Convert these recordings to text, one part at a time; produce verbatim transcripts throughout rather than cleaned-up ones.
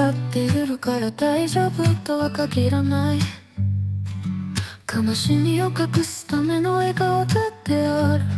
笑っているから大丈夫とは限らない。悲しみを隠すための笑顔だってある。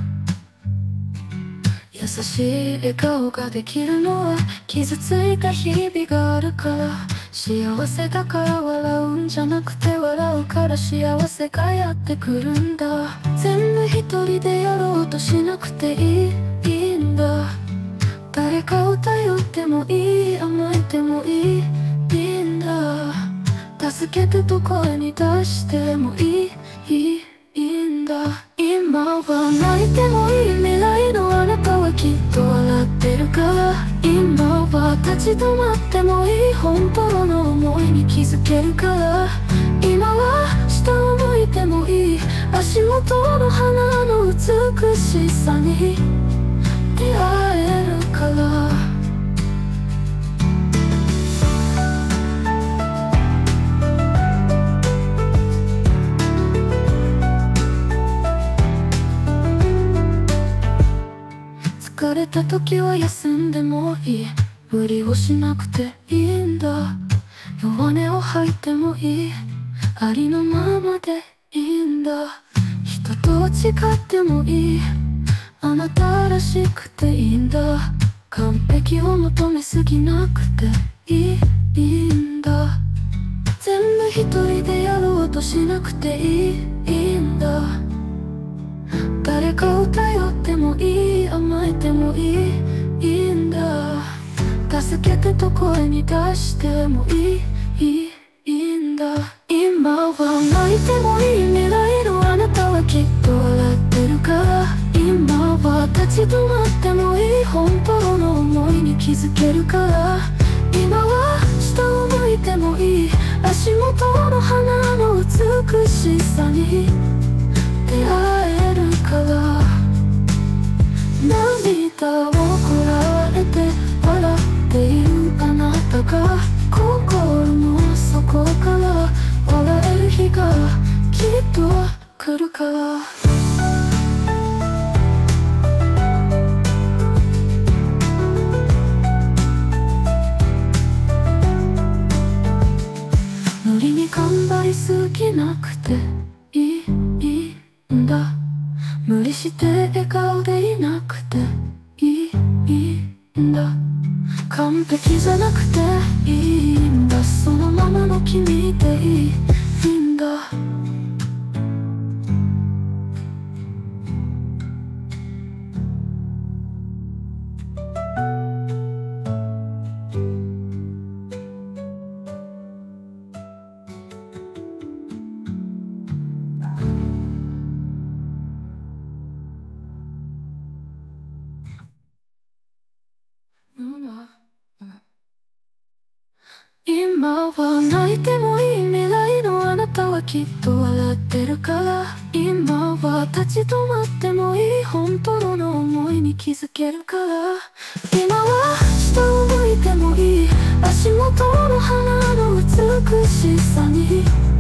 優しい笑顔ができるのは傷ついた日々があるから。幸せだから笑うんじゃなくて笑うから幸せがやってくるんだ。全部一人でやろうとしなくていい、いいんだ。誰かを頼ってもいい、甘えてもいい、いいんだ。助けてと声に出してもいい、いい、いいんだ。今は泣いてもいい、未来のあなたはきっと笑ってるから。今は立ち止まってもいい、本当の想いに気づけるから。今は下を向いてもいい、足元の花の美しさに出会えるから。疲れた時は休んでもいい、無理をしなくていいんだ。弱音を吐いてもいい、ありのままでいいんだ。人と違ってもいい、あなたらしくていいんだ。完璧を求めすぎなくていい、いいんだ。全部一人でやろうとしなくていい、いいんだ。誰かを頼ってもいい、甘えてもいい、いいんだ。助けてと声に出してもいい、いい、いいんだ。今は泣いてもいい、未来のあなたはきっと笑ってるから。今は立ち止まってもいい、本当の想いに気づけるから。今は下を向いてもいい、足元の花の美しさに出会えるから。涙をこらえて笑っているあなたが心の底から笑える日がきっと来るから。無理に頑張りすぎなくていい、いいんだ。無理して笑顔でいなくていい、いいんだ。完璧じゃなくていいんだ。そのままの君でいい、いいんだ。今は泣いてもいい、未来のあなたはきっと笑ってるから。今は立ち止まってもいい、本当の想いに気づけるから。今は下を向いてもいい、足元の花の美しさに